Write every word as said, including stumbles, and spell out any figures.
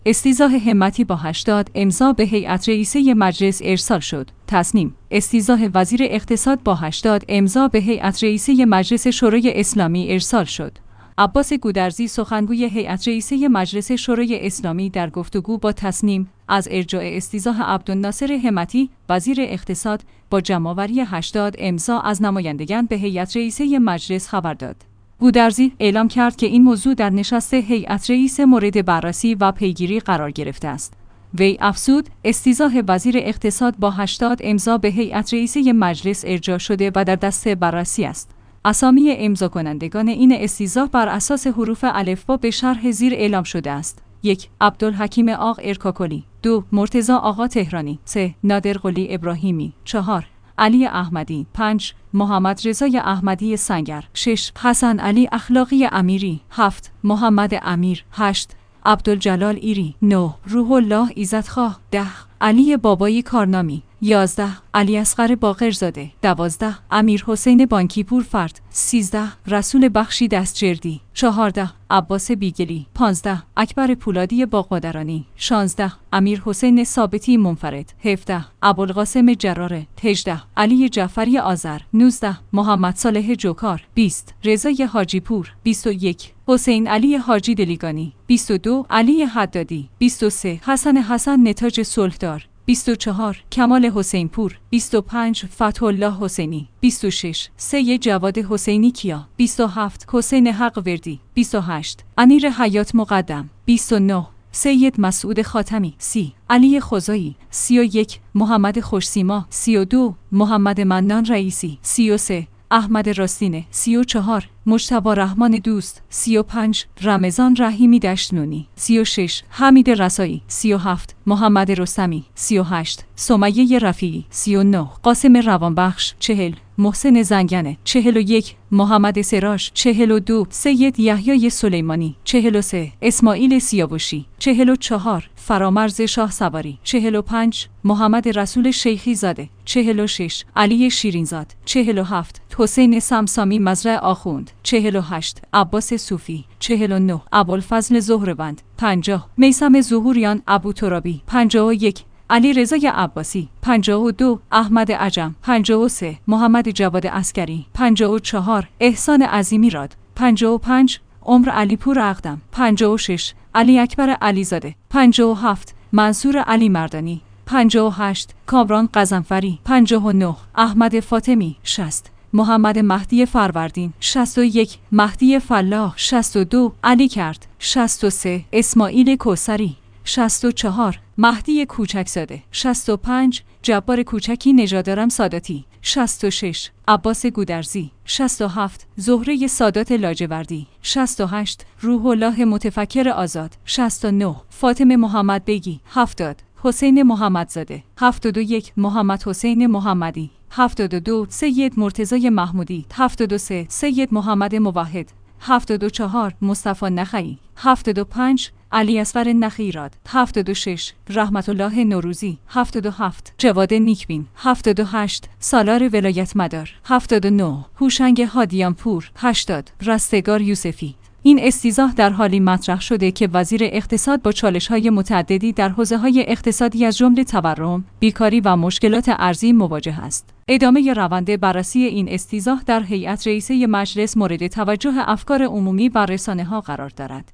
استیضاح همتی با هشتاد امضا به هیئت رئیسه مجلس ارسال شد. تصنیم: استیضاح وزیر اقتصاد با هشتاد امضا به هیئت رئیسه مجلس شورای اسلامی ارسال شد. عباس گودرزی سخنگوی هیئت رئیسه مجلس شورای اسلامی در گفتگو با تصنیم از ارجاع استیضاح عبدالناصر همتی وزیر اقتصاد با جمع‌آوری هشتاد امضا از نمایندگان به هیئت رئیسه مجلس خبر داد. گودرزی اعلام کرد که این موضوع در نشست هیئت رئیس مورد بررسی و پیگیری قرار گرفته است. وی افزود استیضاح وزیر اقتصاد با هشتاد امضا به هیئت رئیسه مجلس ارجاع شده و در دست بررسی است. اسامی امضا کنندگان این استیضاح بر اساس حروف الفبا به شرح زیر اعلام شده است. یک عبدالحکیم آق ارکاکلی. دو مرتضی آقا تهرانی. سه نادر قلی ابراهیمی. چهار علی احمدی. پنج محمد رضای احمدی سنگر. شش حسن علی اخلاقی امیری. هفت محمد امیر. هشت عبدالجلال ایری. نه روح الله ایزدخواه. ده علی بابایی کارنامی. یازده علی اصغر باقرزاده. دوازده امیر حسین بانکیپور فرد. سیزده رسول بخشی دستجردی. چهارده عباس بیگلی. پانزده اکبر پولادی باقادرانی. شانزده امیر حسین ثابتی منفرد. هفده ابوالقاسم جراره. هجده علی جعفری آذر. نوزده محمد صالح جوکار. بیست رضای حاجی پور. بیست و یک حسین علی حاجی دلیگانی. بیست و دو علی حدادی. بیست و سه حسن حسن نتاج صلحدار. بیست و چهار کمال حسین پور. بیست و پنج فتح الله حسینی. بیست و شش سید جواد حسینی کیا. بیست و هفت حسین حق وردی. بیست و هشت امیر حیات مقدم. بیست و نه سید مسعود خاتمی. سی علی خزایی. سی و یک محمد خوشسیما. سی و دو محمد منان رئیسی. سی و سه احمد راستینه. سی و چهار مجتبی رحمان دوست. سی و پنج رمضان رحیمی دشتنونی. سی و شش حمید رسایی. سی و هفت محمد رستمی. سی و هشت سمیه رفیعی. سی و نه قاسم روانبخش. چهل محسن زنگنه. چهل و یک محمد سراج. چهل و دو سید یحیی سلیمانی. چهل و سه اسماعیل سیاوشی. چهل و چهار فرامرز شاه سواری. چهل و پنج محمد رسول شیخی زاده. چهل و شش علی شیرینزاد. چهل و هفت حسین سمسامی مزرع آخوند. چهل و هشت عباس صوفی. چهل و نه ابوالفضل زهره‌وند. پنجاه میثم ظهوریان ابو ترابی. پنجاه و یک علی رضای عباسی. پنجاه و دو احمد عجم. پنجاه و سه محمد جواد عسکری. پنجاه و چهار احسان عظیمی راد. پنجاه و پنج عمر علی پور اقدم. پنجاه و شش علی اکبر علیزاده. پنجاه و هفت منصور علی مردانی. پنجاه و هشت کامران قزنفری. پنجاه و نه احمد فاطمی. شصت محمد مهدی فروردین. شصت و یک مهدی فلاح. شصت و دو علی کرد. شصت و سه اسماعیل کوثری. شصت و چهار مهدی کوچکزاده. شصت و پنج جبار کوچکی نژادرم ساداتی. شصت و شش عباس گودرزی. شصت و هفت زهره سادات لاجوردی. شصت و هشت روح الله متفکر آزاد. شصت و نه فاطمه محمد بگی. هفتاد حسین محمدزاده. هفتاد و یک محمد حسین محمدی. هفتاد و دو سید مرتضی محمودی. هفتاد و سه سید محمد موحد. هفتاد و چهار مصطفی نخعی. هفتاد و پنج علی اصغر نخیراد. هفتاد و شش رحمت الله نوروزی. هفتاد و هفت جواد نیکبین. هفتاد و هشت سالار ولایت مدار. هفتاد و نه هوشنگ هادیانپور. هشتاد رستگار یوسفی. این استیضاح در حالی مطرح شده که وزیر اقتصاد با چالش‌های متعددی در حوزه‌های اقتصادی از جمله تورم، بیکاری و مشکلات ارزی مواجه است. ادامه روند بررسی این استیضاح در هیئت رئیسه مجلس مورد توجه افکار عمومی و رسانه‌ها قرار دارد.